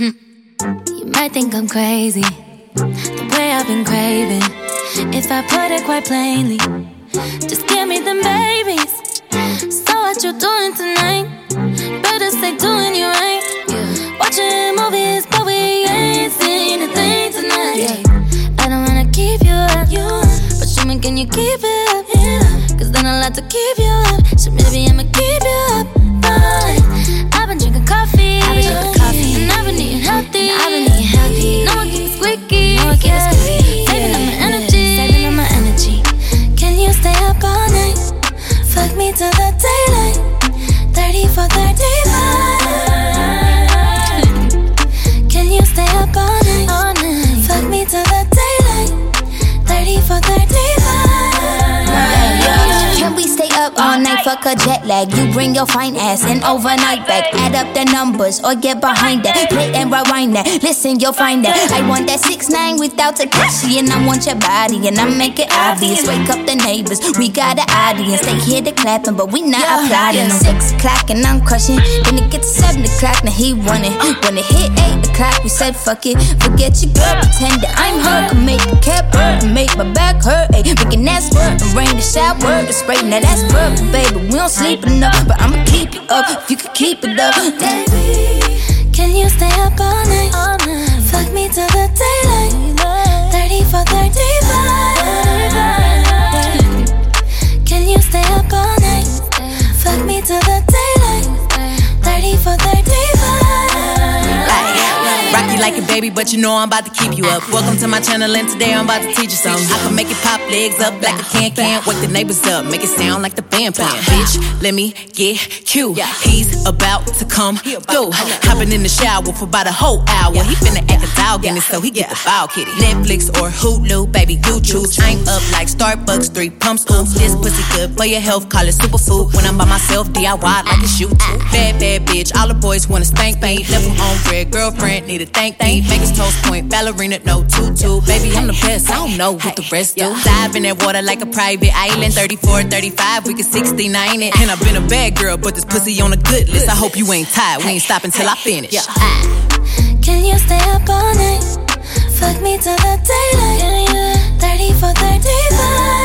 You might think I'm crazy, the way I've been craving. If I put it quite plainly, just give me them babies. So what you doing tonight? Better stay doing you right. Watching movies, but we ain't seen a thing tonight. I don't wanna keep you up, but show me, can you keep it up? Cause then I'll have to keep you up. So maybe I'ma keep you up. But I've been drinking coffee, and I've been eating healthy. No one keeps squeaky, saving up my energy. Can you stay up all night? Fuck me till the daylight. 30 for 35. Can you stay up all night? Fuck me till the daylight. 30 for 35. Can we stay up all night? Fuck a jet lag. You bring your fine ass and overnight back. Add up the numbers or get behind that. Play and rewind that. Listen, you'll find that. I want that 6'9" without Takashi, and I want your body, and I make it obvious. Wake up the neighbors, we got an audience. They hear the clapping, but we not applauding. 6 o'clock and I'm crushing. Then it gets 7 o'clock, now he running. When it hit 8 o'clock, we said fuck it. Forget your girl, pretend that I'm her. Can make the cap hurt, can make my back hurt. Ay, making that squirt and rain the shower, the spray. Now that's perfect, baby. We don't sleep enough, but I'ma keep you up if you can keep it up. Baby, can you stay up all night? Fuck me till the daylight. 30 for 35. Can you stay up all night? Fuck me till the daylight. 30 for 35. Rock you like a baby, but you know I'm about to keep you up. Welcome to my channel, and today I'm about to teach you something. I can make it pop legs up like a can. Wake the neighbors up, make it sound like the band playing. Bitch, let me get cute. He's about to come through. Hopping in the shower for about a whole hour. He finna act a dog in it, so he get the foul kitty. Netflix or Hulu, baby, you choose. I'm up like Starbucks, 3 pumps. Ooh, this pussy good for your health, call it superfood. When I'm by myself, DIY like a shoot. Bad bitch, all the boys wanna spank me. Left him on red, girlfriend need a thank me. Vegas toast point, ballerina, no tutu. Baby, I'm the best, I don't know what the rest do. Dive in that water like a private island. 34, 35, we can 69 it. And I've been a bad girl, but this pussy on a good list. I hope you ain't tired, we ain't stopping till I finish. Can you stay up all night? Fuck me till the daylight. 30 for 35.